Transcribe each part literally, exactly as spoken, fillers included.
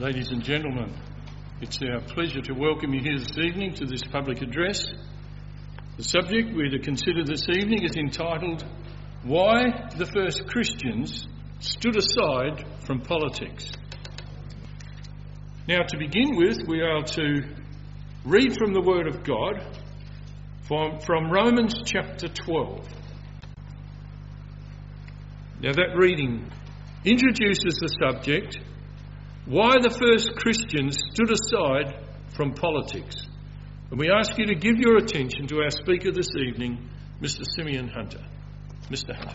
Ladies and gentlemen, it's our pleasure to welcome you here this evening to this public address. The subject we're to consider this evening is entitled, Why the First Christians Stood Aside from Politics. Now, to begin with, we are to read from the Word of God from, from Romans chapter twelve. Now, that reading introduces the subject, Why the First Christians Stood Aside from Politics. And we ask you to give your attention to our speaker this evening, Mister Simeon Hunter. Mister Hunter.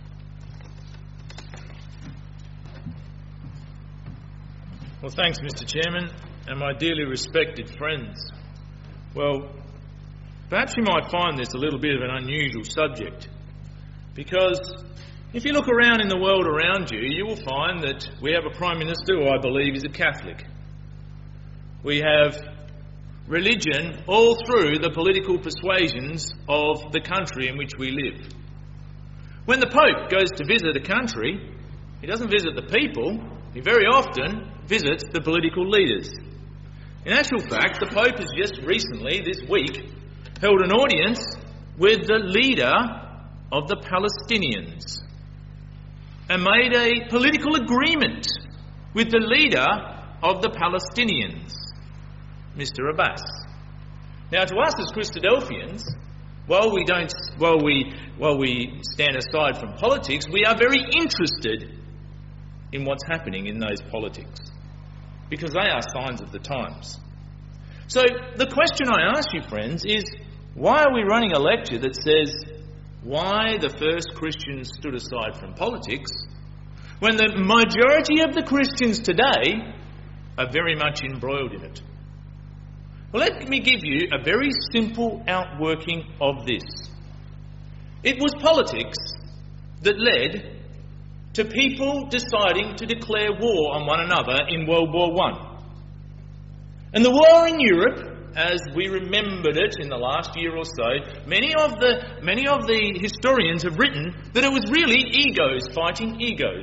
Well, thanks, Mister Chairman, and my dearly respected friends. Well, perhaps you might find this a little bit of an unusual subject, because if you look around in the world around you, you will find that we have a Prime Minister who I believe is a Catholic. We have religion all through the political persuasions of the country in which we live. When the Pope goes to visit a country, he doesn't visit the people, he very often visits the political leaders. In actual fact, the Pope has just recently, this week, held an audience with the leader of the Palestinians and made a political agreement with the leader of the Palestinians, Mister Abbas. Now, to us as Christadelphians, while we don't, while we, while we stand aside from politics, we are very interested in what's happening in those politics, because they are signs of the times. So the question I ask you, friends, is why are we running a lecture that says why the first Christians stood aside from politics, when the majority of the Christians today are very much embroiled in it? Well, let me give you a very simple outworking of this. It was politics that led to people deciding to declare war on one another in World War One. And the war in Europe, as we remembered it in the last year or so, many of the many of the historians have written that it was really egos fighting egos.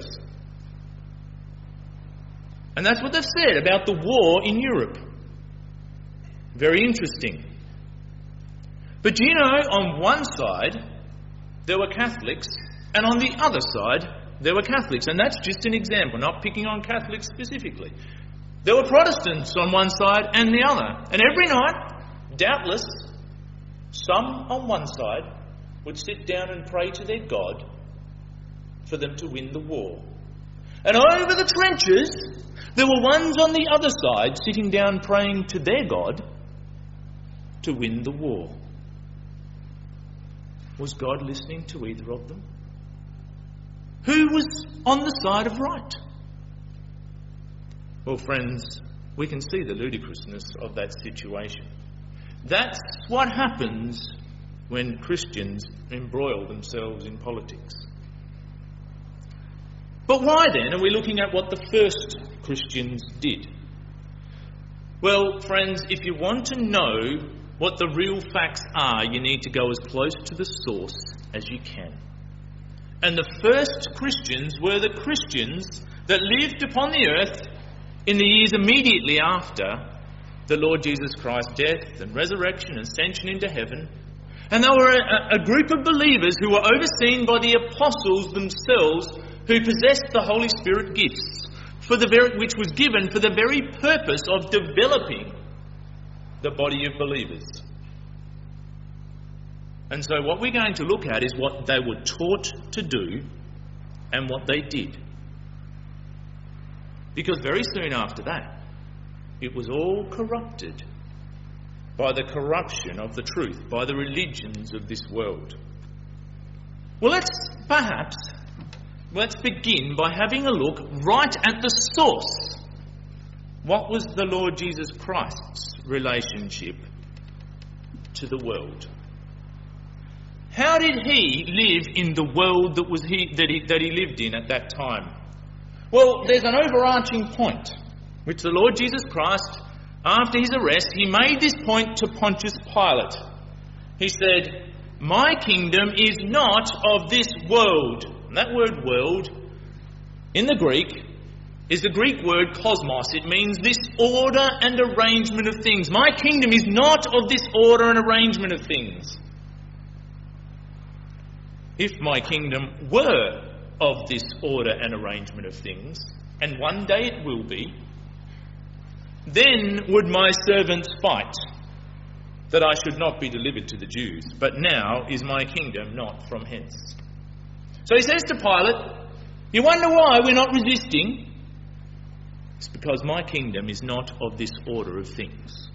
And that's what they've said about the war in Europe. Very interesting. But do you know, on one side there were Catholics, and on the other side there were Catholics, and that's just an example, not picking on Catholics specifically. There were Protestants on one side and the other. And every night, doubtless, some on one side would sit down and pray to their God for them to win the war. And over the trenches, there were ones on the other side sitting down praying to their God to win the war. Was God listening to either of them? Who was on the side of right? Well, friends, we can see the ludicrousness of that situation. That's what happens when Christians embroil themselves in politics. But why then are we looking at what the first Christians did? Well, friends, if you want to know what the real facts are, you need to go as close to the source as you can. And the first Christians were the Christians that lived upon the earth in the years immediately after the Lord Jesus Christ's death and resurrection and ascension into heaven. And they were a, a group of believers who were overseen by the apostles themselves, who possessed the Holy Spirit gifts, for the very, which was given for the very purpose of developing the body of believers. And so what we're going to look at is what they were taught to do and what they did. Because very soon after that, it was all corrupted by the corruption of the truth, by the religions of this world. Well, let's perhaps, let's begin by having a look right at the source. What was the Lord Jesus Christ's relationship to the world? How did he live in the world that was he that he that he lived in at that time? Well, there's an overarching point which the Lord Jesus Christ, after his arrest, he made this point to Pontius Pilate. He said, "My kingdom is not of this world." And that word "world" in the Greek is the Greek word cosmos. It means this order and arrangement of things. My kingdom is not of this order and arrangement of things. If my kingdom were of this order and arrangement of things, and one day it will be, then would my servants fight, that I should not be delivered to the Jews. But now is my kingdom not from hence. So he says to Pilate, you wonder why we're not resisting? It's because my kingdom is not of this order of things.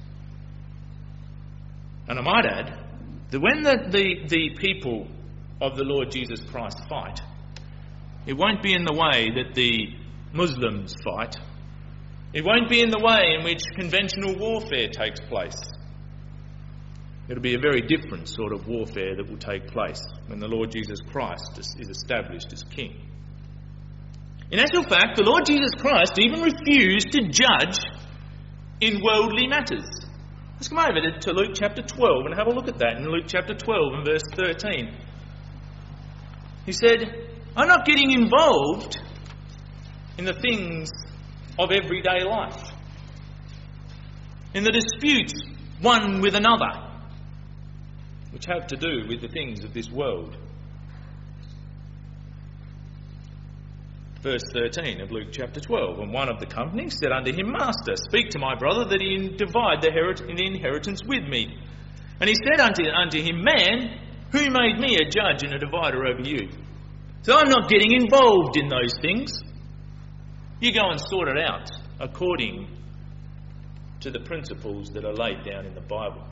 And I might add that when the, the, the people of the Lord Jesus Christ fight, it won't be in the way that the Muslims fight. It won't be in the way in which conventional warfare takes place. It'll be a very different sort of warfare that will take place when the Lord Jesus Christ is established as king. In actual fact, the Lord Jesus Christ even refused to judge in worldly matters. Let's come over to Luke chapter twelve and have a look at that in Luke chapter twelve and verse thirteen. He said, I'm not getting involved in the things of everyday life, in the disputes one with another, which have to do with the things of this world. Verse thirteen of Luke chapter twelve, and one of the company said unto him, Master, speak to my brother that he divide the inheritance with me. And he said unto, unto him, Man, who made me a judge and a divider over you? So I'm not getting involved in those things. You go and sort it out according to the principles that are laid down in the Bible.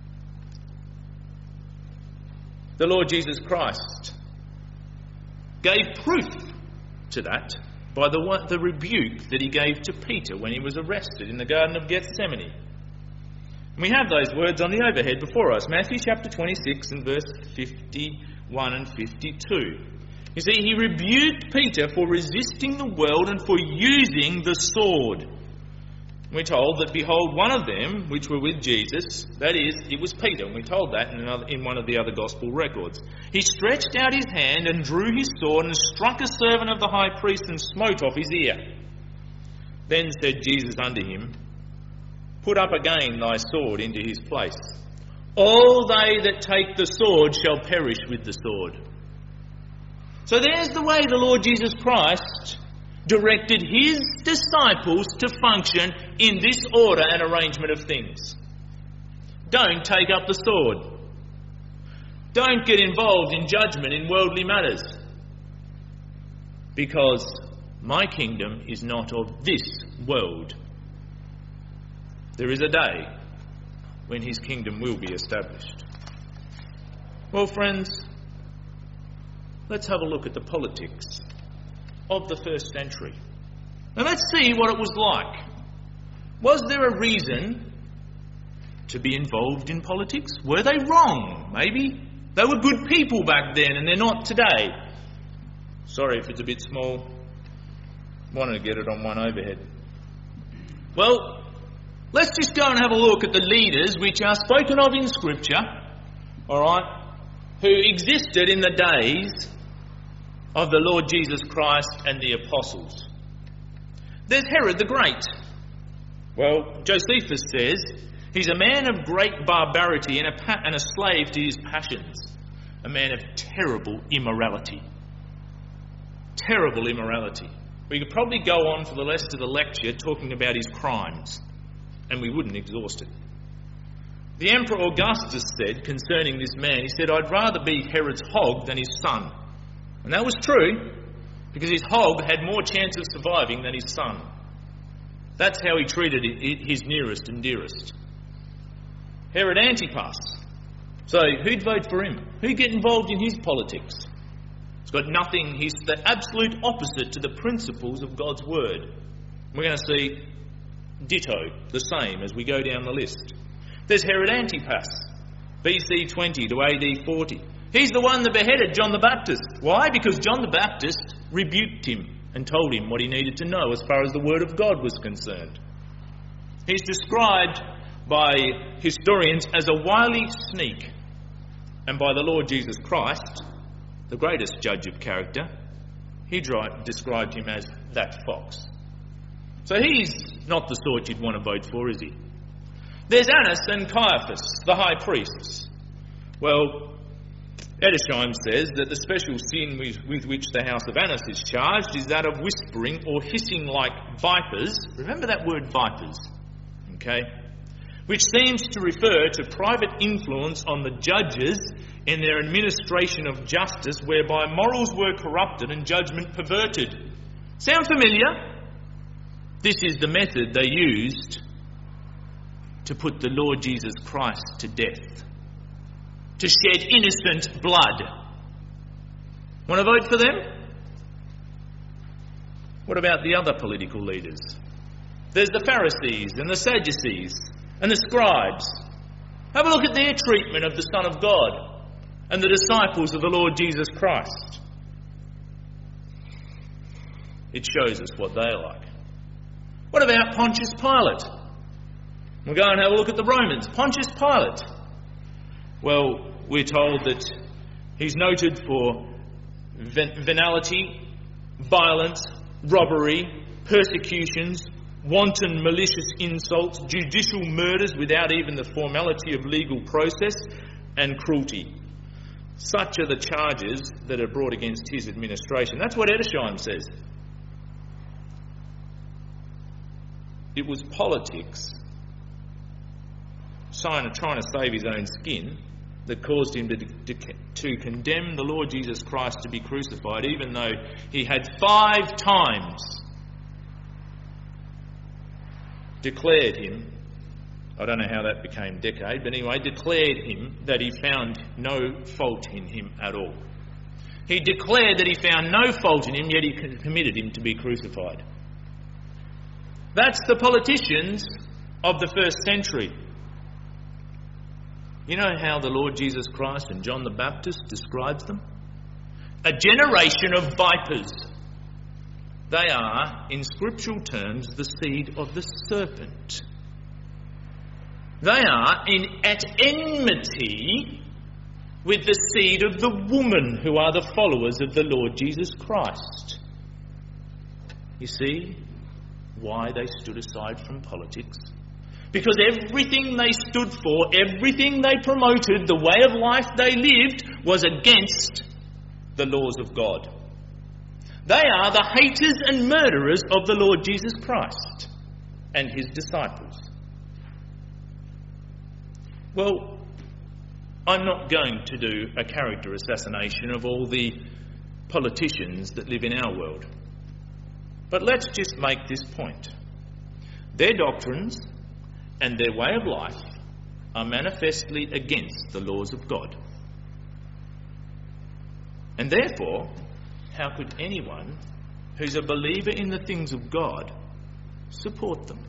The Lord Jesus Christ gave proof to that by the, the rebuke that he gave to Peter when he was arrested in the Garden of Gethsemane. And we have those words on the overhead before us, Matthew chapter twenty-six and verse fifty-one and fifty-two. You see, he rebuked Peter for resisting the world and for using the sword. We're told that, behold, one of them, which were with Jesus, that is, it was Peter, and we're told that in, another, in one of the other gospel records. He stretched out his hand and drew his sword and struck a servant of the high priest and smote off his ear. Then said Jesus unto him, Put up again thy sword into his place. All they that take the sword shall perish with the sword. So there's the way the Lord Jesus Christ directed his disciples to function in this order and arrangement of things. Don't take up the sword. Don't get involved in judgment in worldly matters. Because my kingdom is not of this world. There is a day when his kingdom will be established. Well, friends, let's have a look at the politics of the first century. Now let's see what it was like. Was there a reason to be involved in politics? Were they wrong? Maybe. They were good people back then and they're not today. Sorry if it's a bit small. Wanted to get it on one overhead. Well, let's just go and have a look at the leaders which are spoken of in Scripture, alright, who existed in the days of the Lord Jesus Christ and the apostles. There's Herod the Great. Well, Josephus says he's a man of great barbarity and a, pa- and a slave to his passions, a man of terrible immorality. Terrible immorality. We could probably go on for the rest of the lecture talking about his crimes, and we wouldn't exhaust it. The Emperor Augustus said concerning this man, he said, I'd rather be Herod's hog than his son. And that was true, because his hog had more chance of surviving than his son. That's how he treated his nearest and dearest. Herod Antipas. So who'd vote for him? Who'd get involved in his politics? It's got nothing, he's the absolute opposite to the principles of God's word. We're going to see ditto, the same, as we go down the list. There's Herod Antipas, B C twenty to A D forty. He's the one that beheaded John the Baptist. Why? Because John the Baptist rebuked him and told him what he needed to know as far as the word of God was concerned. He's described by historians as a wily sneak, and by the Lord Jesus Christ, the greatest judge of character, he described him as that fox. So he's not the sort you'd want to vote for, is he? There's Annas and Caiaphas, the high priests. Well, Edersheim says that the special sin with, with which the house of Annas is charged is that of whispering or hissing like vipers. Remember that word vipers, okay? Which seems to refer to private influence on the judges in their administration of justice, whereby morals were corrupted and judgment perverted. Sound familiar? This is the method they used to put the Lord Jesus Christ to death, to shed innocent blood. Want to vote for them? What about the other political leaders? There's the Pharisees and the Sadducees and the scribes. Have a look at their treatment of the Son of God and the disciples of the Lord Jesus Christ. It shows us what they're like. What about Pontius Pilate? We'll go and have a look at the Romans. Pontius Pilate. Well, we're told that he's noted for ven- venality, violence, robbery, persecutions, wanton malicious insults, judicial murders without even the formality of legal process, and cruelty. Such are the charges that are brought against his administration. That's what Edersheim says. It was politics, trying to save his own skin, that caused him to, to, to condemn the Lord Jesus Christ to be crucified, even though he had five times declared him, I don't know how that became decade, but anyway, declared him that he found no fault in him at all. He declared that he found no fault in him, yet he committed him to be crucified. That's the politicians of the first century. You know how the Lord Jesus Christ and John the Baptist describes them? A generation of vipers. They are, in scriptural terms, the seed of the serpent. They are in, at enmity with the seed of the woman, who are the followers of the Lord Jesus Christ. You see why they stood aside from politics? Because everything they stood for, everything they promoted, the way of life they lived, was against the laws of God. They are the haters and murderers of the Lord Jesus Christ and his disciples. Well, I'm not going to do a character assassination of all the politicians that live in our world. But let's just make this point. Their doctrines and their way of life are manifestly against the laws of God. And therefore, how could anyone who's a believer in the things of God support them?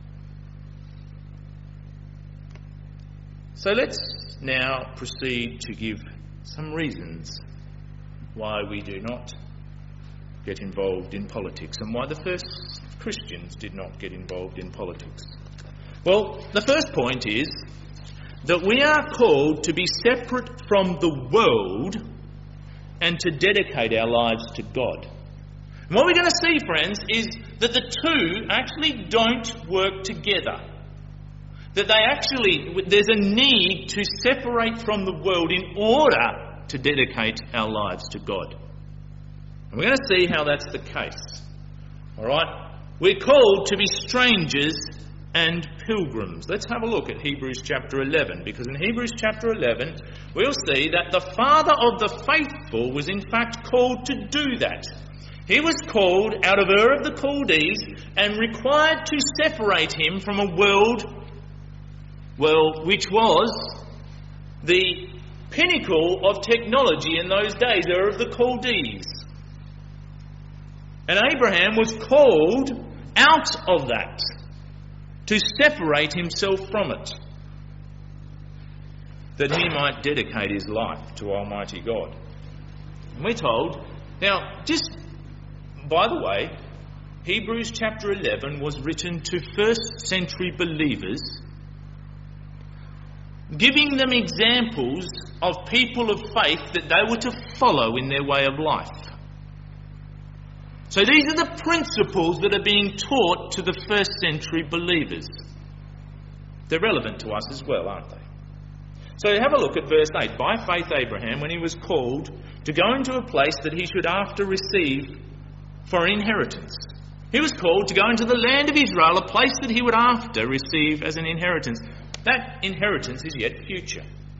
So let's now proceed to give some reasons why we do not get involved in politics and why the first Christians did not get involved in politics. Well, the first point is that we are called to be separate from the world and to dedicate our lives to God. And what we're going to see, friends, is that the two actually don't work together. That they actually, there's a need to separate from the world in order to dedicate our lives to God. And we're going to see how that's the case. All right? We're called to be strangers and pilgrims. Let's have a look at Hebrews chapter eleven, because in Hebrews chapter eleven we'll see that the father of the faithful was in fact called to do that. He was called out of Ur of the Chaldees and required to separate him from a world, well, which was the pinnacle of technology in those days, Ur of the Chaldees. And Abraham was called out of that to separate himself from it, that he might dedicate his life to Almighty God. And we're told, now, just by the way, Hebrews chapter eleven was written to first century believers, giving them examples of people of faith that they were to follow in their way of life. So these are the principles that are being taught to the first century believers. They're relevant to us as well, aren't they? So have a look at verse eight. By faith Abraham, when he was called to go into a place that he should after receive for inheritance. He was called to go into the land of Israel, a place that he would after receive as an inheritance. That inheritance is yet future.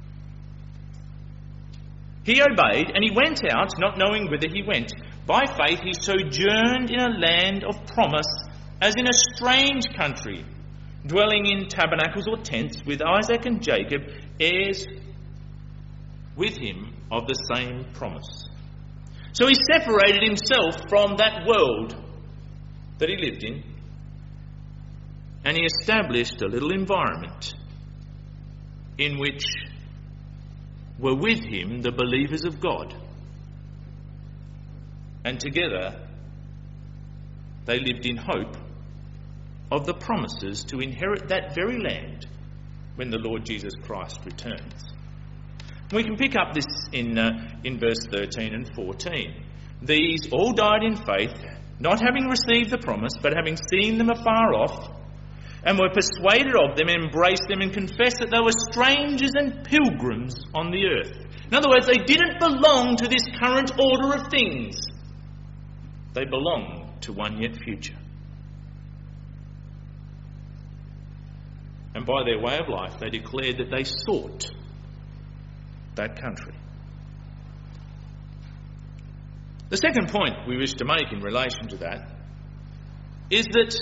He obeyed and he went out, not knowing whither he went. By faith he sojourned in a land of promise, as in a strange country, dwelling in tabernacles or tents with Isaac and Jacob, heirs with him of the same promise. So he separated himself from that world that he lived in, and he established a little environment in which were with him the believers of God. And together they lived in hope of the promises to inherit that very land when the Lord Jesus Christ returns. We can pick up this in, uh, in verse thirteen and fourteen. These all died in faith, not having received the promise, but having seen them afar off, and were persuaded of them, embraced them, and confessed that they were strangers and pilgrims on the earth. In other words, they didn't belong to this current order of things. They belonged to one yet future. And by their way of life, they declared that they sought that country. The second point we wish to make in relation to that is that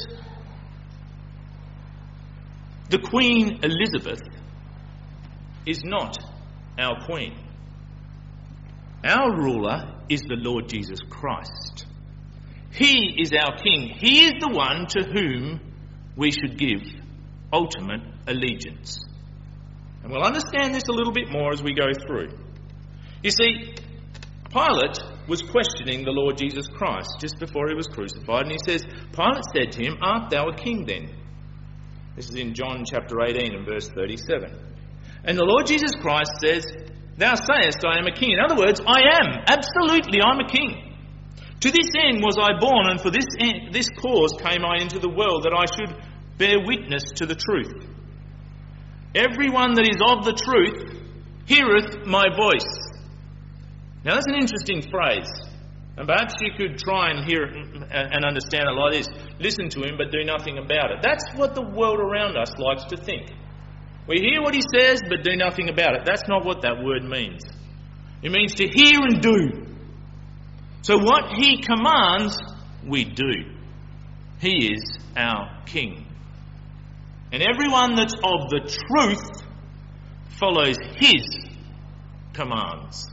the Queen Elizabeth is not our Queen. Our ruler is the Lord Jesus Christ. He is our King. He is the one to whom we should give ultimate allegiance. And we'll understand this a little bit more as we go through. You see, Pilate was questioning the Lord Jesus Christ just before he was crucified, and he says, Pilate said to him, "Art thou a king then?" This is in John chapter eighteen and verse thirty-seven. And the Lord Jesus Christ says, "Thou sayest, I am a king." In other words, I am. Absolutely, I'm a king. To this end was I born, and for this end, this cause came I into the world, that I should bear witness to the truth. Everyone that is of the truth heareth my voice. Now that's an interesting phrase, and perhaps you could try and hear it and understand it like this: listen to him but do nothing about it. That's what the world around us likes to think. We hear what he says but do nothing about it. That's not what that word means. It means to hear and do. So what he commands, we do. He is our King. And everyone that's of the truth follows his commands.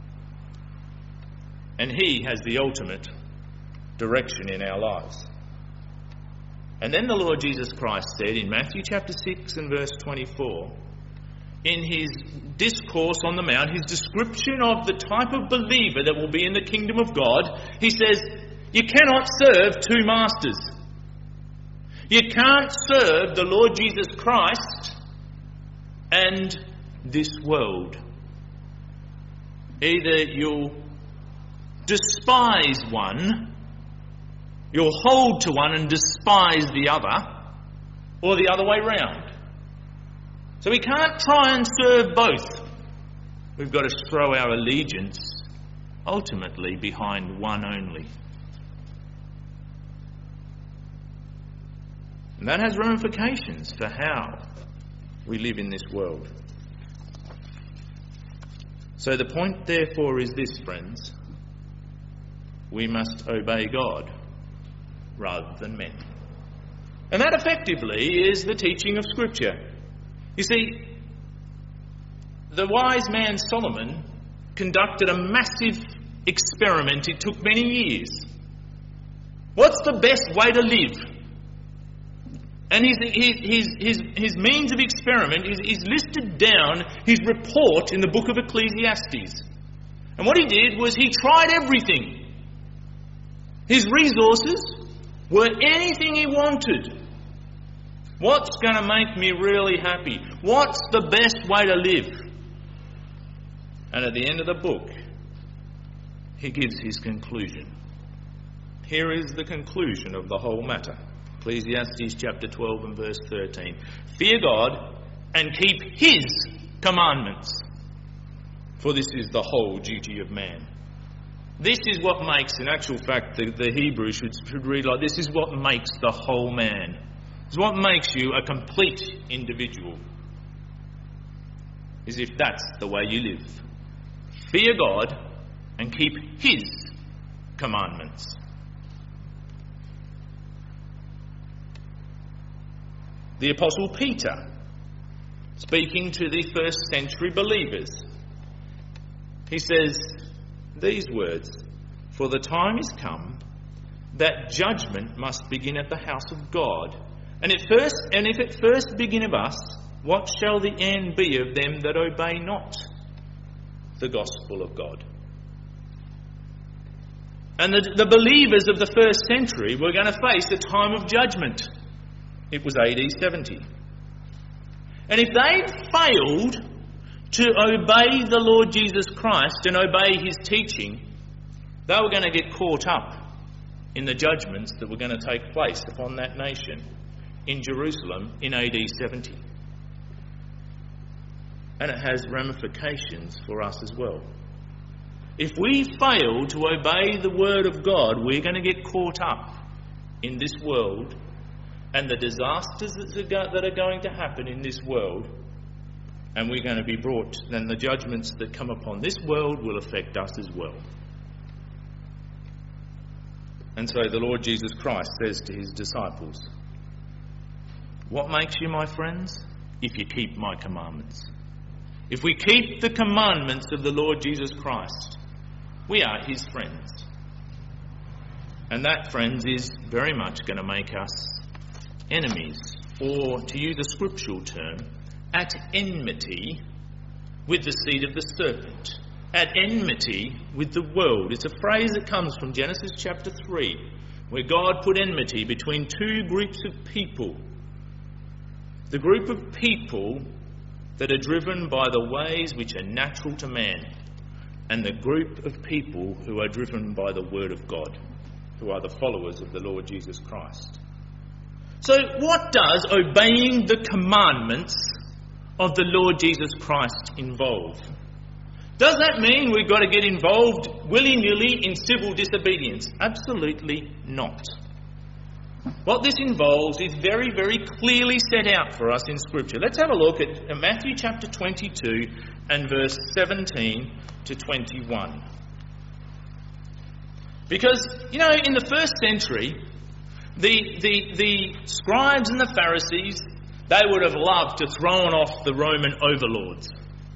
And he has the ultimate direction in our lives. And then the Lord Jesus Christ said in Matthew chapter six and verse twenty-four, in his discourse on the Mount, his description of the type of believer that will be in the kingdom of God, he says, you cannot serve two masters. You can't serve the Lord Jesus Christ and this world. Either you'll despise one, you'll hold to one and despise the other, or the other way round. So we can't try and serve both. We've got to throw our allegiance ultimately behind one only. And that has ramifications for how we live in this world. So the point therefore is this, friends: we must obey God rather than men. And that effectively is the teaching of Scripture. You see, the wise man Solomon conducted a massive experiment. It took many years. What's the best way to live? And his, his, his, his means of experiment is, is listed down, his report in the book of Ecclesiastes. And what he did was he tried everything. His resources were anything he wanted. What's going to make me really happy? What's the best way to live? And at the end of the book, he gives his conclusion. Here is the conclusion of the whole matter. Ecclesiastes chapter twelve and verse thirteen. Fear God and keep his commandments, for this is the whole duty of man. This is what makes, in actual fact, the, the Hebrew should, should read like this, is what makes the whole man. It's what makes you a complete individual, is if that's the way you live. Fear God and keep his commandments. The Apostle Peter, speaking to the first century believers, he says these words, "For the time is come that judgment must begin at the house of God. And at first, and if it first begin of us, what shall the end be of them that obey not the gospel of God?" And the, the believers of the first century were going to face a time of judgment. It was A D seventy. And if they failed to obey the Lord Jesus Christ and obey his teaching, they were going to get caught up in the judgments that were going to take place upon that nation in Jerusalem in A D seventy. And it has ramifications for us as well. If we fail to obey the word of God, we're going to get caught up in this world and the disasters that are going to happen in this world, and we're going to be brought, then the judgments that come upon this world will affect us as well. And so the Lord Jesus Christ says to his disciples, "What makes you my friends? If you keep my commandments." If we keep the commandments of the Lord Jesus Christ, we are his friends. And that, friends, is very much going to make us enemies, or, to use a scriptural term, at enmity with the seed of the serpent, at enmity with the world. It's a phrase that comes from Genesis chapter three, where God put enmity between two groups of people. The group of people that are driven by the ways which are natural to man, and the group of people who are driven by the word of God, who are the followers of the Lord Jesus Christ. So what does obeying the commandments of the Lord Jesus Christ involve? Does that mean we've got to get involved willy-nilly in civil disobedience? Absolutely not. What this involves is very, very clearly set out for us in Scripture. Let's have a look at Matthew chapter twenty-two and verse seventeen to twenty-one. Because, you know, in the first century, The, the, the scribes and the Pharisees, they would have loved to throw off the Roman overlords.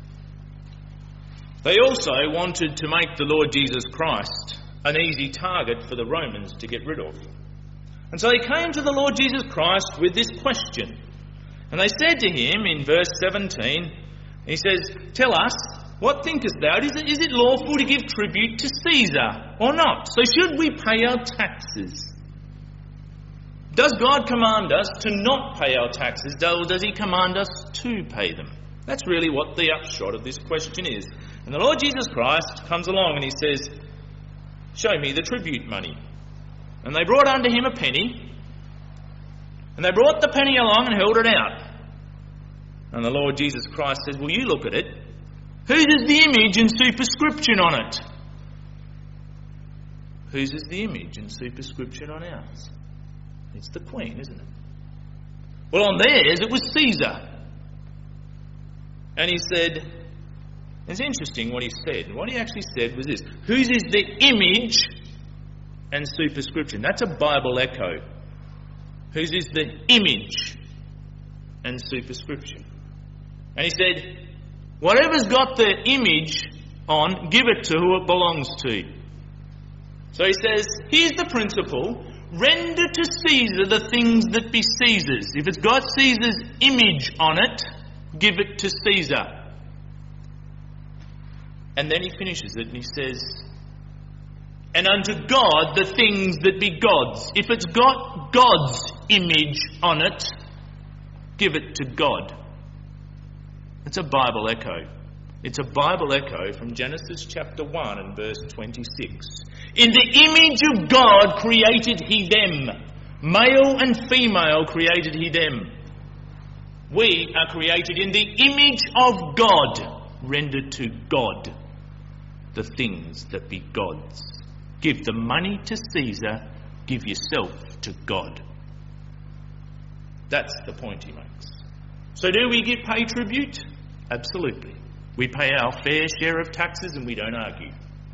They also wanted to make the Lord Jesus Christ an easy target for the Romans to get rid of. And so they came to the Lord Jesus Christ with this question. And they said to him in verse seventeen, he says, "Tell us, what thinkest thou? Is it, is it lawful to give tribute to Caesar or not? So should we pay our taxes? Does God command us to not pay our taxes, or does he command us to pay them?" That's really what the upshot of this question is. And the Lord Jesus Christ comes along and he says, "Show me the tribute money." And they brought unto him a penny, and they brought the penny along and held it out. And the Lord Jesus Christ says, "Well, you look at it. Whose is the image and superscription on it?" Whose is the image and superscription on ours? It's the Queen, isn't it? Well, on theirs it was Caesar. And he said, it's interesting what he said. What he actually said was this: whose is the image and superscription? That's a Bible echo. Whose is the image and superscription? And he said, whatever's got the image on, give it to who it belongs to. So he says, here's the principle: render to Caesar the things that be Caesar's. If it's got Caesar's image on it, give it to Caesar. And then he finishes it and he says, and unto God the things that be God's. If it's got God's image on it, give it to God. It's a Bible echo. It's a Bible echo from Genesis chapter one and verse twenty-six. In the image of God created he them. Male and female created he them. We are created in the image of God, rendered to God the things that be God's. Give the money to Caesar, give yourself to God. That's the point he makes. So do we give pay tribute? Absolutely. We pay our fair share of taxes and we don't argue.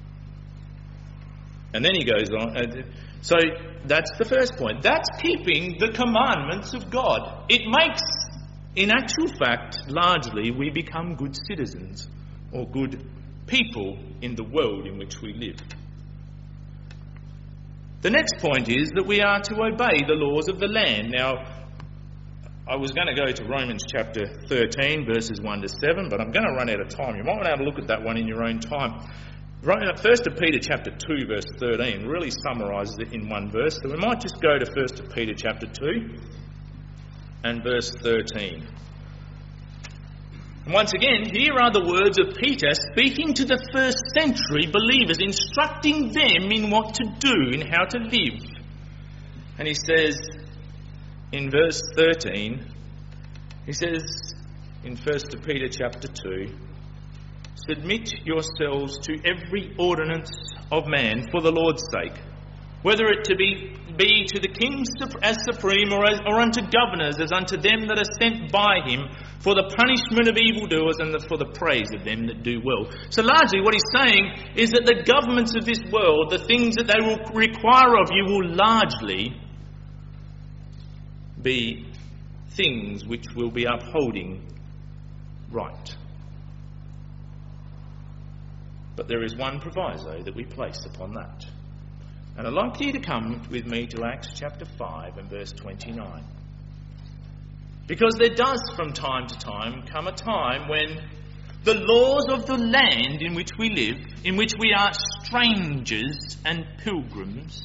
And then he goes on. So that's the first point. That's keeping the commandments of God. It makes, in actual fact, largely we become good citizens or good people in the world in which we live. The next point is that we are to obey the laws of the land. Now, I was going to go to Romans chapter thirteen, verses one to seven, but I'm going to run out of time. You might want to have a look at that one in your own time. First Peter chapter two, verse thirteen, really summarises it in one verse. So we might just go to First Peter chapter two and verse thirteen. And once again, here are the words of Peter speaking to the first century believers, instructing them in what to do and how to live. And he says in verse thirteen, he says in First Peter chapter two, submit yourselves to every ordinance of man for the Lord's sake, whether it to be, be to the king as supreme or, as, or unto governors as unto them that are sent by him, for the punishment of evildoers and the, for the praise of them that do well. So largely what he's saying is that the governments of this world, the things that they will require of you, will largely be things which will be upholding right. But there is one proviso that we place upon that. And I'd like you to come with me to Acts chapter five and verse twenty-nine. Because there does from time to time come a time when the laws of the land in which we live, in which we are strangers and pilgrims,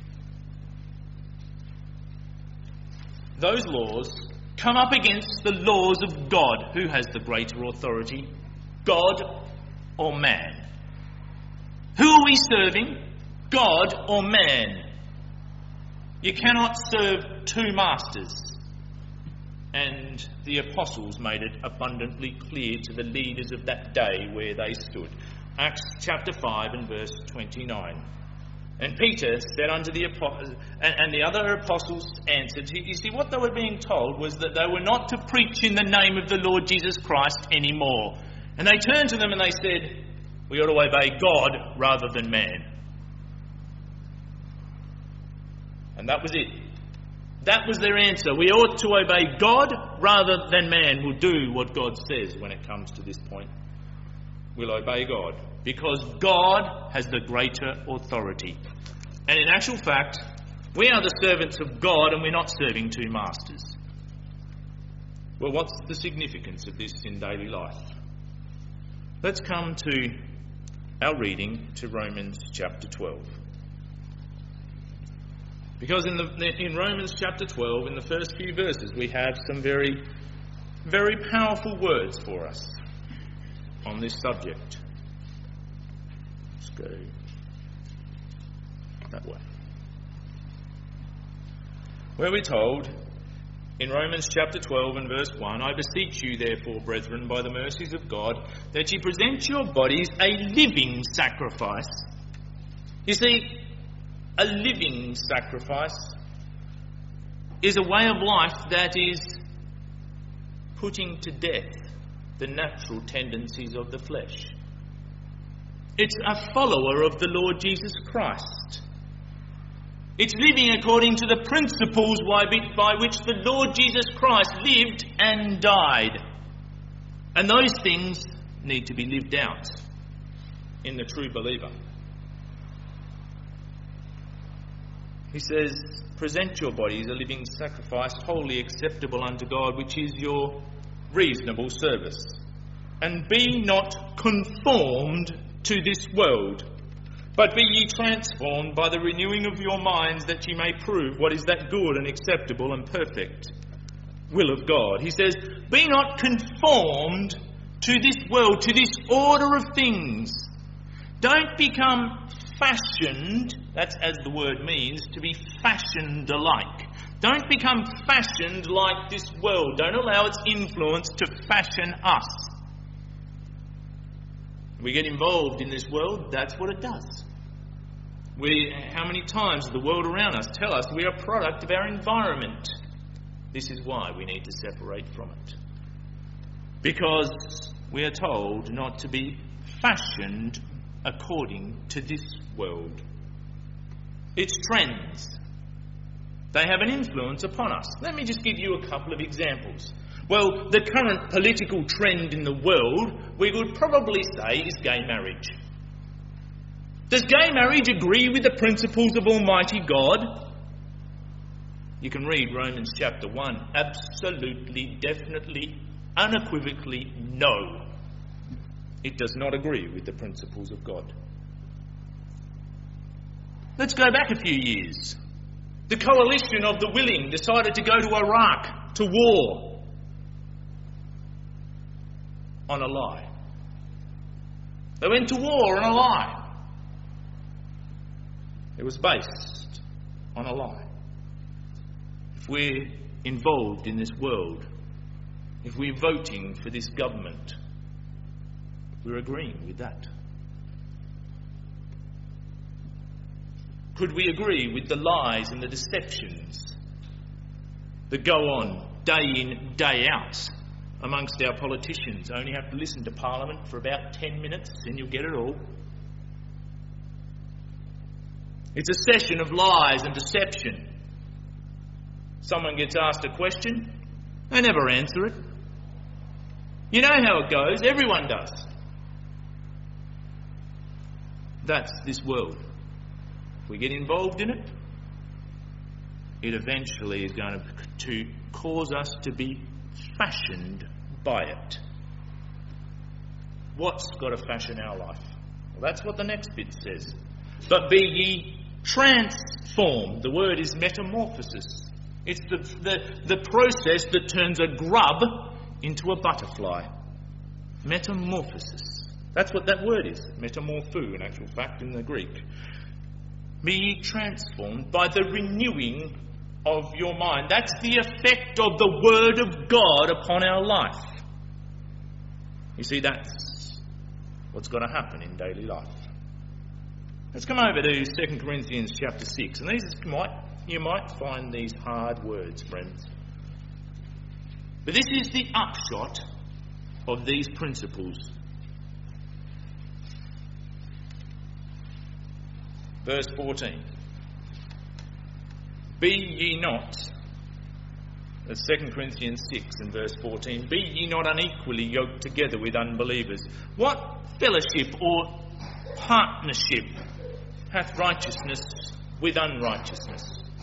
those laws come up against the laws of God. Who has the greater authority? God or man? Who are we serving? God or man? You cannot serve two masters. And the apostles made it abundantly clear to the leaders of that day where they stood. Acts chapter five and verse twenty-nine. And Peter said unto the apostles, and the other apostles answered. You see, what they were being told was that they were not to preach in the name of the Lord Jesus Christ anymore. And they turned to them and they said, we ought to obey God rather than man. And that was it. That was their answer. We ought to obey God rather than man. We'll do what God says when it comes to this point. We'll obey God because God has the greater authority. And in actual fact, we are the servants of God and we're not serving two masters. Well, what's the significance of this in daily life? Let's come to our reading to Romans chapter twelve. Because in, the, in Romans chapter twelve, in the first few verses, we have some very, very powerful words for us on this subject. Let's go that way. Where we're told, in Romans chapter twelve and verse one, I beseech you therefore, brethren, by the mercies of God, that ye present your bodies a living sacrifice. You see, a living sacrifice is a way of life that is putting to death the natural tendencies of the flesh. It's a follower of the Lord Jesus Christ. It's living according to the principles by which the Lord Jesus Christ lived and died. And those things need to be lived out in the true believer. He says, present your bodies a living sacrifice, wholly acceptable unto God, which is your reasonable service. And be not conformed to this world, but be ye transformed by the renewing of your minds, that ye may prove what is that good and acceptable and perfect will of God. He says, be not conformed to this world, to this order of things. Don't become fashioned, that's as the word means, to be fashioned alike. Don't become fashioned like this world. Don't allow its influence to fashion us. We get involved in this world, that's what it does. We, how many times does the world around us tell us we are a product of our environment? This is why we need to separate from it. Because we are told not to be fashioned according to this world. Its trends, they have an influence upon us. Let me just give you a couple of examples. Well, the current political trend in the world, we would probably say, is gay marriage. Does gay marriage agree with the principles of Almighty God? You can read Romans chapter one. Absolutely, definitely, unequivocally, no. It does not agree with the principles of God. Let's go back a few years. The coalition of the willing decided to go to Iraq to war on a lie. They went to war on a lie. It was based on a lie. If we're involved in this world, if we're voting for this government, we're agreeing with that. Could we agree with the lies and the deceptions that go on day in, day out amongst our politicians? Only have to listen to Parliament for about ten minutes and you'll get it all. It's a session of lies and deception. Someone gets asked a question, they never answer it. You know how it goes, everyone does. That's this world. If we get involved in it, it eventually is going to, to cause us to be fashioned by it. What's got to fashion our life? Well, that's what the next bit says. But be ye transformed. The word is metamorphosis. It's the, the, the process that turns a grub into a butterfly. Metamorphosis. That's what that word is. Metamorpho, in actual fact, in the Greek. Be ye transformed by the renewing of your mind. That's the effect of the Word of God upon our life. You see, that's what's got to happen in daily life. Let's come over to Second Corinthians chapter six. And these might, you might find these hard words, friends. But this is the upshot of these principles. Verse fourteen. Be ye not, that's Second Corinthians six and verse fourteen, be ye not unequally yoked together with unbelievers. What fellowship or partnership hath righteousness with unrighteousness?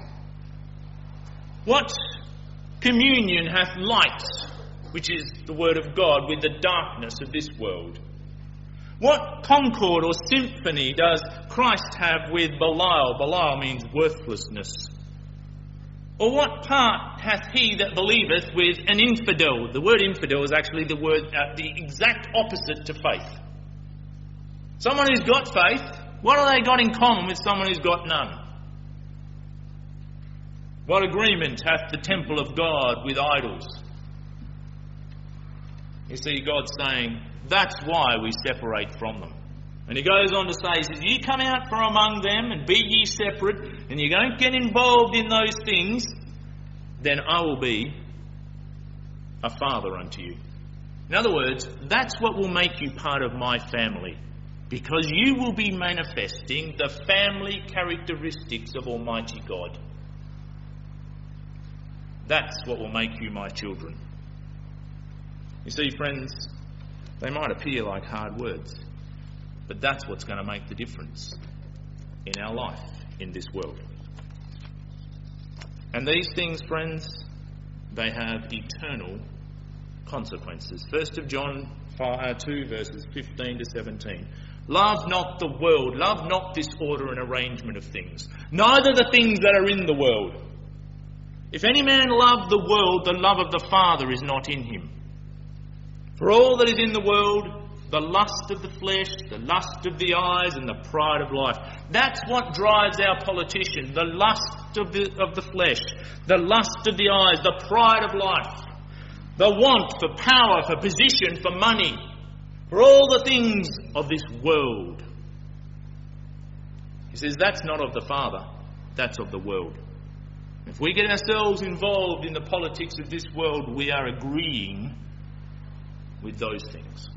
What communion hath light, which is the word of God, with the darkness of this world? What concord or symphony does Christ have with Belial? Belial means worthlessness. Or what part hath he that believeth with an infidel? The word infidel is actually the word, uh, the exact opposite to faith. Someone who's got faith, what have they got in common with someone who's got none? What agreement hath the temple of God with idols? You see, God's saying, that's why we separate from them. And he goes on to say, he says, you come out from among them and be ye separate, and you don't get involved in those things, then I will be a father unto you. In other words, that's what will make you part of my family, because you will be manifesting the family characteristics of Almighty God. That's what will make you my children. You see, friends, they might appear like hard words, but that's what's going to make the difference in our life in this world. And these things, friends, they have eternal consequences. First of John two, verses fifteen to seventeen. Love not the world, love not this order and arrangement of things, neither the things that are in the world. If any man love the world, the love of the Father is not in him. For all that is in the world, the lust of the flesh, the lust of the eyes, and the pride of life. That's what drives our politician. The lust of the, of the flesh, the lust of the eyes, the pride of life. The want for power, for position, for money, for all the things of this world. He says that's not of the Father, that's of the world. If we get ourselves involved in the politics of this world, we are agreeing with those things.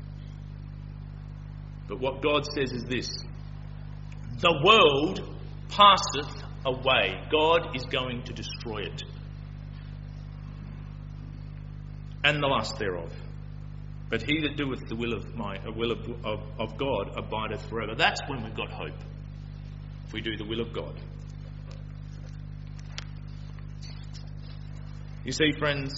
But what God says is this: the world passeth away. God is going to destroy it. And the lust thereof. But he that doeth the will of my uh, will of, of, of God abideth forever. That's when we've got hope. If we do the will of God. You see, friends,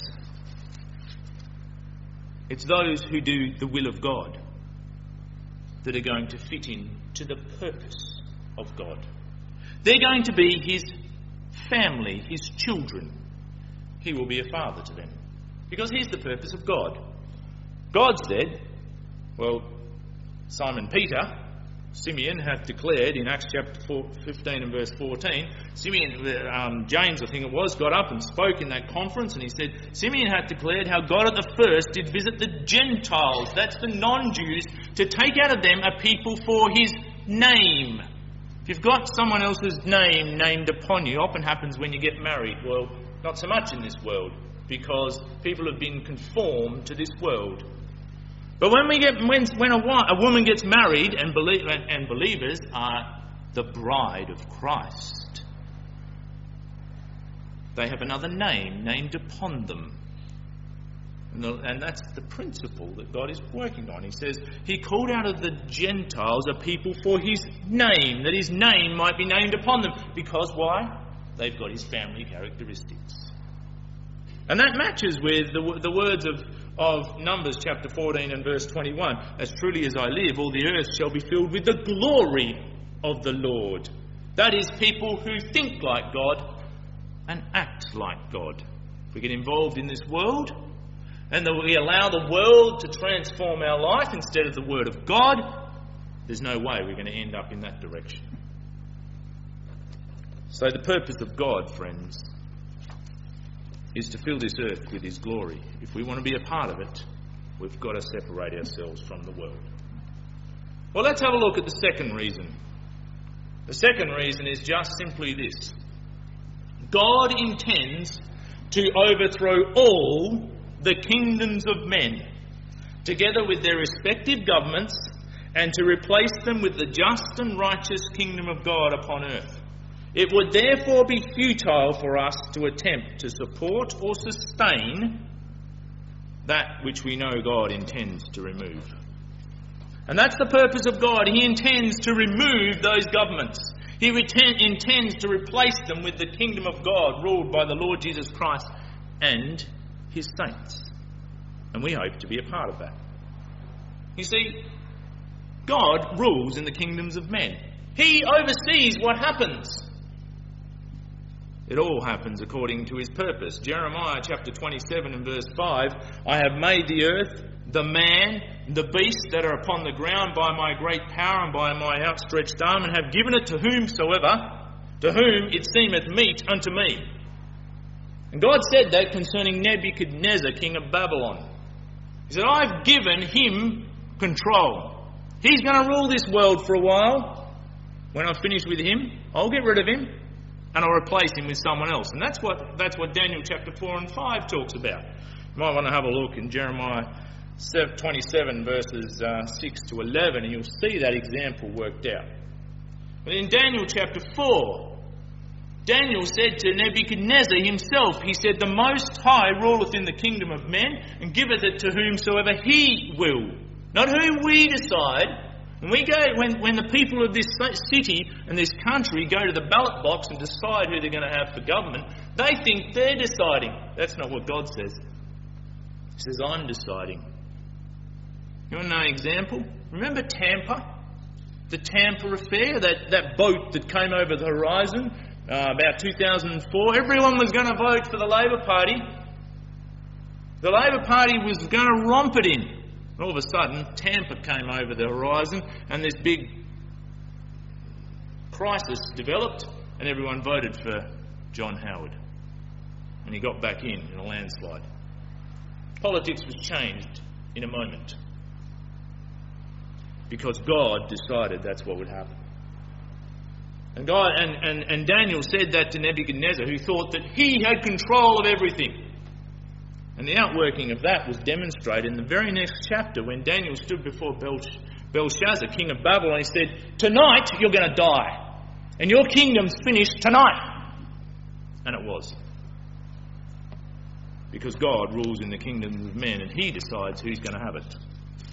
it's those who do the will of God that are going to fit in to the purpose of God. They're going to be his family, his children. He will be a father to them. Because here's the purpose of God. God said, well, Simon Peter, Simeon hath declared in Acts chapter four, fifteen and verse fourteen, Simeon, um, James I think it was, got up and spoke in that conference, and he said, Simeon hath declared how God at the first did visit the Gentiles, that's the non-Jews, to take out of them a people for his name. If you've got someone else's name named upon you, often happens when you get married. Well, not so much in this world, because people have been conformed to this world. But when we get when when a, a woman gets married, and, belie- and believers are the bride of Christ, they have another name named upon them. And, the, and that's the principle that God is working on. He says he called out of the Gentiles a people for his name, that his name might be named upon them. Because why? They've got his family characteristics. And that matches with the, the words of, of Numbers chapter fourteen and verse twenty-one. As truly as I live, all the earth shall be filled with the glory of the Lord. That is, people who think like God and act like God. If we get involved in this world and that we allow the world to transform our life instead of the Word of God, there's no way we're going to end up in that direction. So the purpose of God, friends, is to fill this earth with his glory. If we want to be a part of it, we've got to separate ourselves from the world. Well, let's have a look at the second reason. The second reason is just simply this. God intends to overthrow all the kingdoms of men, together with their respective governments, and to replace them with the just and righteous kingdom of God upon earth. It would therefore be futile for us to attempt to support or sustain that which we know God intends to remove. And that's the purpose of God. He intends to remove those governments. He reten- intends to replace them with the kingdom of God, ruled by the Lord Jesus Christ and his saints. And we hope to be a part of that. You see, God rules in the kingdoms of men. He oversees what happens. It all happens according to his purpose. Jeremiah chapter twenty-seven and verse five, I have made the earth, the man, the beast that are upon the ground by my great power and by my outstretched arm, and have given it to whomsoever, to whom it seemeth meet unto me. And God said that concerning Nebuchadnezzar, king of Babylon. He said, I've given him control. He's going to rule this world for a while. When I'm finished with him, I'll get rid of him. And I'll replace him with someone else. And that's what that's what Daniel chapter four and five talks about. You might want to have a look in Jeremiah twenty-seven verses uh, six to eleven, and you'll see that example worked out. But in Daniel chapter four, Daniel said to Nebuchadnezzar himself, he said, the Most High ruleth in the kingdom of men, and giveth it to whomsoever he will. Not who we decide. When we go, when, when the people of this city and this country go to the ballot box and decide who they're going to have for government, they think they're deciding. That's not what God says. He says, I'm deciding. You want to know an example? Remember Tampa? The Tampa affair, that, that boat that came over the horizon uh, about two thousand four. Everyone was going to vote for the Labor Party. The Labor Party was going to romp it in. All of a sudden, Tampa came over the horizon and this big crisis developed and everyone voted for John Howard. And he got back in in a landslide. Politics was changed in a moment because God decided that's what would happen. And God and, and, and Daniel said that to Nebuchadnezzar, who thought that he had control of everything. And the outworking of that was demonstrated in the very next chapter when Daniel stood before Belsh- Belshazzar, king of Babylon. He said, "Tonight you're going to die, and your kingdom's finished tonight." And it was. Because God rules in the kingdoms of men, and he decides who's going to have it.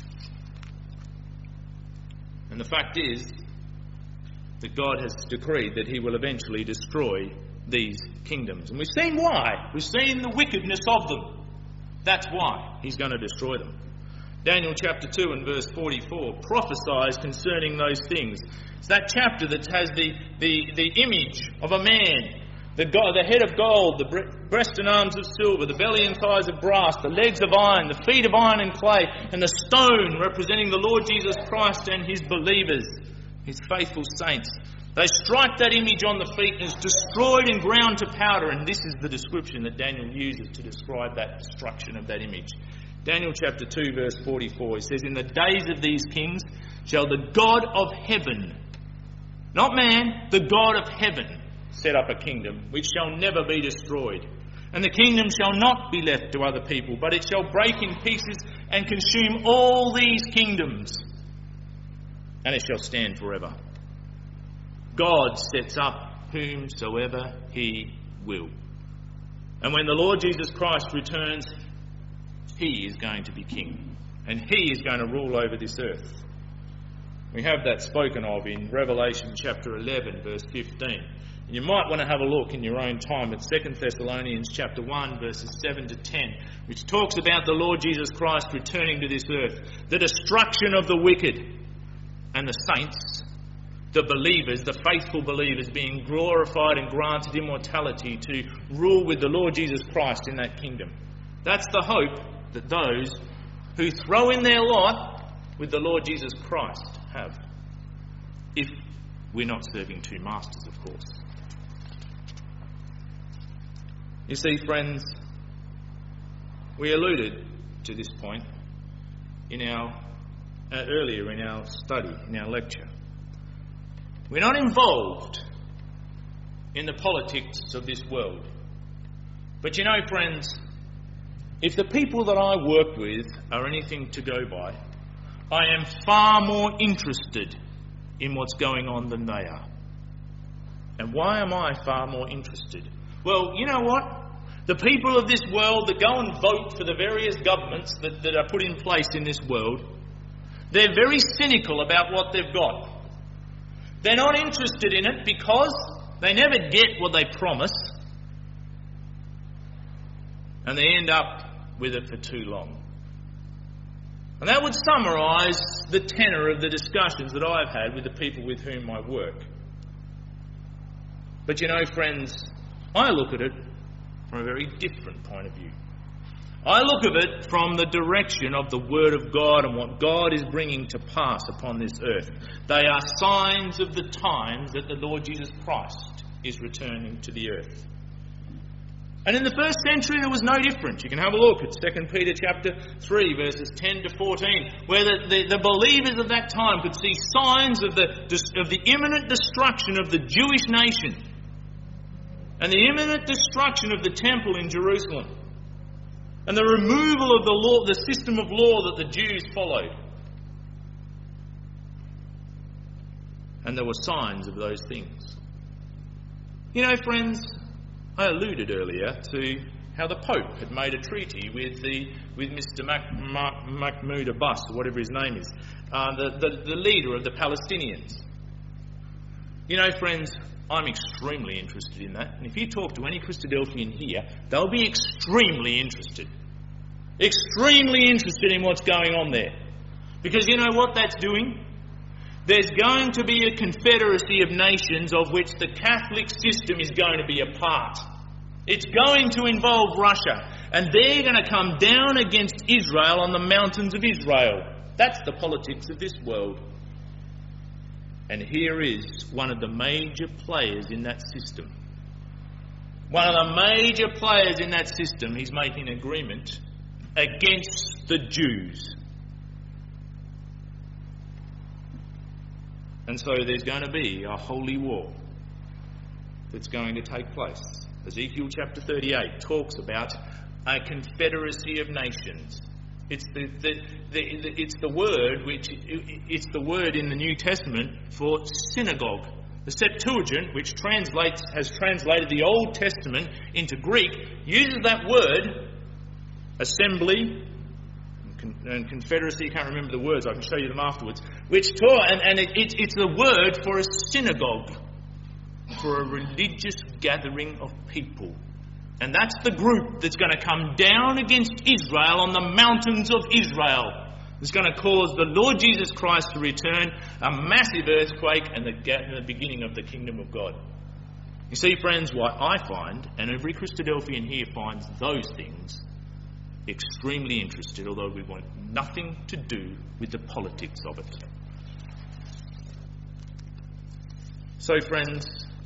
And the fact is that God has decreed that he will eventually destroy these kingdoms. And we've seen why. We've seen the wickedness of them. That's why he's going to destroy them. Daniel chapter two and verse forty-four prophesies concerning those things. It's that chapter that has the, the, the image of a man, the, go- the head of gold, the breast and arms of silver, the belly and thighs of brass, the legs of iron, the feet of iron and clay, and the stone representing the Lord Jesus Christ and his believers, his faithful saints. They strike that image on the feet and it's destroyed and ground to powder. And this is the description that Daniel uses to describe that destruction of that image. Daniel chapter two verse forty-four, he says, "In the days of these kings shall the God of heaven," not man, the God of heaven, "set up a kingdom which shall never be destroyed. And the kingdom shall not be left to other people, but it shall break in pieces and consume all these kingdoms. And it shall stand forever." God sets up whomsoever he will. And when the Lord Jesus Christ returns, he is going to be king. And he is going to rule over this earth. We have that spoken of in Revelation chapter eleven, verse fifteen. And you might want to have a look in your own time at Second Thessalonians chapter one, verses seven to ten, which talks about the Lord Jesus Christ returning to this earth, the destruction of the wicked, and the saints, the believers, the faithful believers, being glorified and granted immortality to rule with the Lord Jesus Christ in that kingdom. That's the hope that those who throw in their lot with the Lord Jesus Christ have. If we're not serving two masters, of course. You see, friends, we alluded to this point in our uh, earlier in our study, in our lecture. We're not involved in the politics of this world. But you know, friends, if the people that I work with are anything to go by, I am far more interested in what's going on than they are. And why am I far more interested? Well, you know what? The people of this world that go and vote for the various governments that, that are put in place in this world, they're very cynical about what they've got. They're not interested in it because they never get what they promise, and they end up with it for too long. And that would summarise the tenor of the discussions that I've had with the people with whom I work. But you know, friends, I look at it from a very different point of view. I look at it from the direction of the Word of God and what God is bringing to pass upon this earth. They are signs of the times that the Lord Jesus Christ is returning to the earth. And in the first century there was no different. You can have a look at Second Peter chapter three, verses ten to fourteen, where the, the, the believers of that time could see signs of the, of the imminent destruction of the Jewish nation and the imminent destruction of the temple in Jerusalem, and the removal of the law, the system of law that the Jews followed. And there were signs of those things. You know, friends, I alluded earlier to how the Pope had made a treaty with the with Mister Mac, Mac, Mahmoud Abbas, or whatever his name is, uh, the, the, the leader of the Palestinians. You know, friends, I'm extremely interested in that. And if you talk to any Christadelphian here, they'll be extremely interested. Extremely interested in what's going on there. Because you know what that's doing? There's going to be a confederacy of nations of which the Catholic system is going to be a part. It's going to involve Russia. And they're going to come down against Israel on the mountains of Israel. That's the politics of this world. And here is one of the major players in that system. One of the major players in that system, he's making an agreement against the Jews. And so there's going to be a holy war that's going to take place. Ezekiel chapter thirty-eight talks about a confederacy of nations. It's the, the, the, the it's the word which it's the word in the New Testament for synagogue. The Septuagint, which translates has translated the Old Testament into Greek, uses that word, assembly and confederacy. I can't remember the words. I can show you them afterwards. Which taught, and, and it, it, it's the word for a synagogue, for a religious gathering of people. And that's the group that's going to come down against Israel on the mountains of Israel. It's going to cause the Lord Jesus Christ to return, a massive earthquake, and the, and the beginning of the kingdom of God. You see, friends, what I find, and every Christadelphian here finds those things extremely interested, although we want nothing to do with the politics of it. So, friends,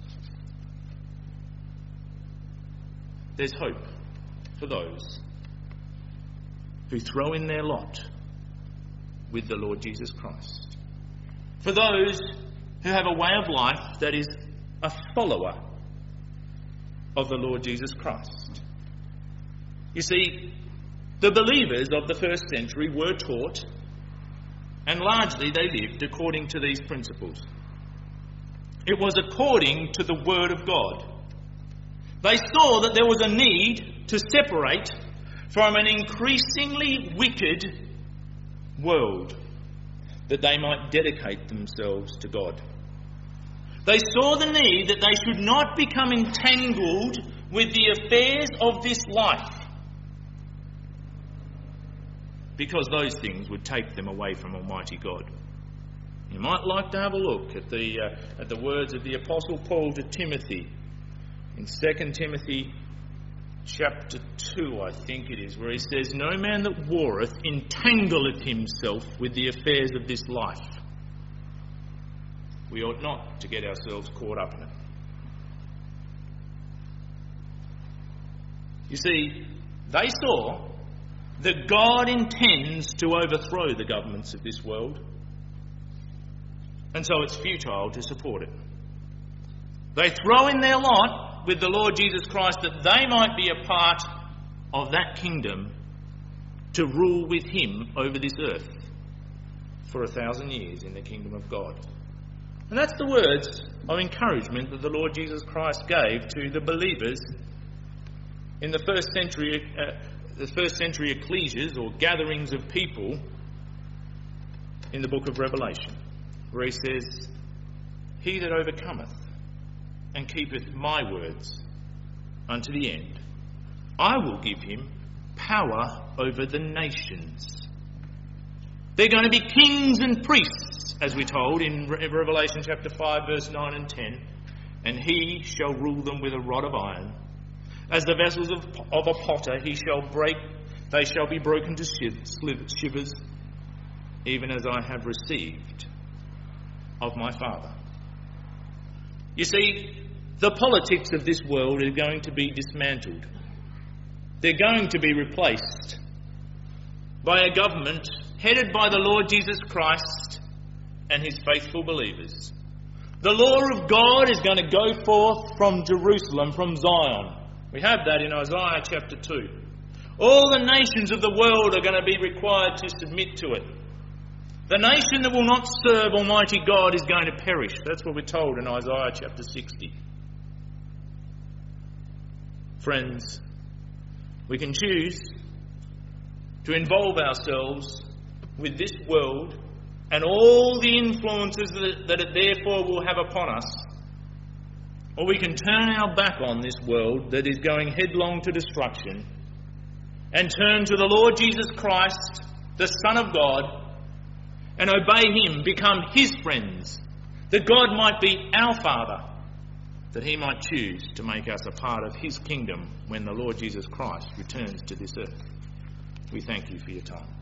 there's hope for those who throw in their lot with the Lord Jesus Christ. For those who have a way of life that is a follower of the Lord Jesus Christ. You see, the believers of the first century were taught, and largely they lived according to these principles. It was according to the Word of God. They saw that there was a need to separate from an increasingly wicked world, that they might dedicate themselves to God. They saw the need that they should not become entangled with the affairs of this life, because those things would take them away from Almighty God. You might like to have a look at the uh, at the words of the Apostle Paul to Timothy in Second Timothy chapter two, I think it is, where he says, "No man that warreth entangleth himself with the affairs of this life." We ought not to get ourselves caught up in it. You see, they saw that God intends to overthrow the governments of this world, and so it's futile to support it. They throw in their lot with the Lord Jesus Christ that they might be a part of that kingdom to rule with him over this earth for a thousand years in the kingdom of God. And that's the words of encouragement that the Lord Jesus Christ gave to the believers in the first century, uh, the first century ecclesias or gatherings of people in the book of Revelation, where he says, "He that overcometh and keepeth my words unto the end, I will give him power over the nations." They're going to be kings and priests, as we're told in Revelation chapter five, verse nine and ten. "And he shall rule them with a rod of iron. As the vessels of, of a potter he shall break, they shall be broken to shivers, even as I have received of my Father." You see, the politics of this world are going to be dismantled. They're going to be replaced by a government headed by the Lord Jesus Christ and his faithful believers. The law of God is going to go forth from Jerusalem, from Zion. We have that in Isaiah chapter two. All the nations of the world are going to be required to submit to it. The nation that will not serve Almighty God is going to perish. That's what we're told in Isaiah chapter sixty. Friends, we can choose to involve ourselves with this world and all the influences that, that it therefore will have upon us, or we can turn our back on this world that is going headlong to destruction and turn to the Lord Jesus Christ, the Son of God, and obey him, become his friends, that God might be our Father, that he might choose to make us a part of his kingdom when the Lord Jesus Christ returns to this earth. We thank you for your time.